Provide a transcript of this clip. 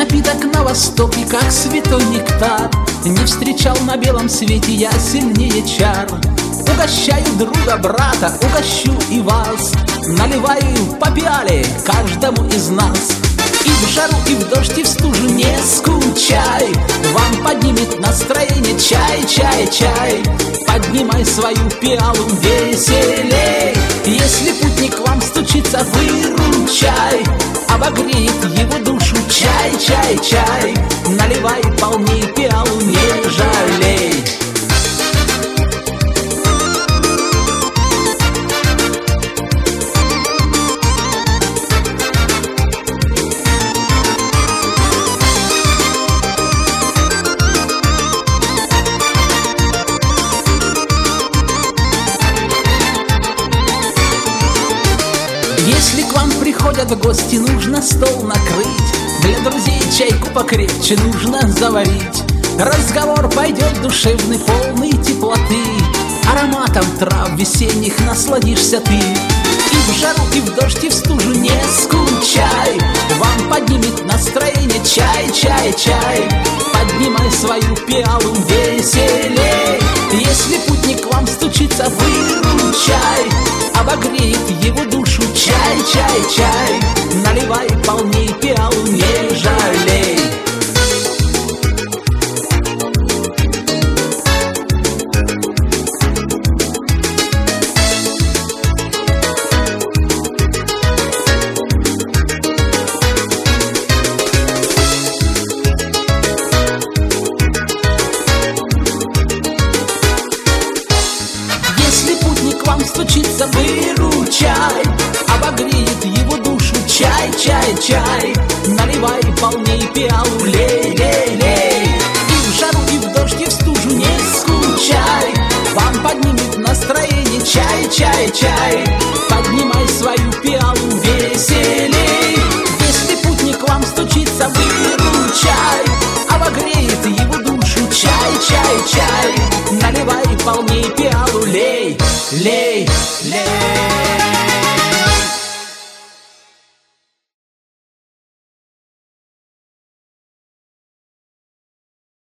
напиток на востоке, как святой нектар. Не встречал на белом свете я сильнее чар. Угощаю друга, брата, угощу и вас. Наливаю по пиале каждому из нас. И в жару, и в дождь, и в стужу не скучай. Вам поднимет настроение чай, чай, чай. Поднимай свою пиалу веселей. Если путник к вам стучится, выручай. Обогреет его душу чай, чай, чай. Наливай полней пиалу, не жалей. Если к вам приходят гости, нужно стол накрыть. Для друзей чайку покрепче нужно заварить. Разговор пойдет душевный, полный теплоты. Ароматом трав весенних насладишься ты. И в жару, и в дождь, и в стужу не скучай. Вам поднимет настроение чай, чай, чай. Поднимай свою пиалу веселей. Если путник к вам стучится, выручай. Обогреет его душу чай, чай, чай. Наливай полней пиалу, не жалей. Если путник к вам стучится, выручай. Обогреет его душу чай, чай, чай. Наливай полней пиалу, лей, лей, лей. И в жару, и в дождь, и в стужу не скучай. Вам поднимет настроение чай, чай, чай.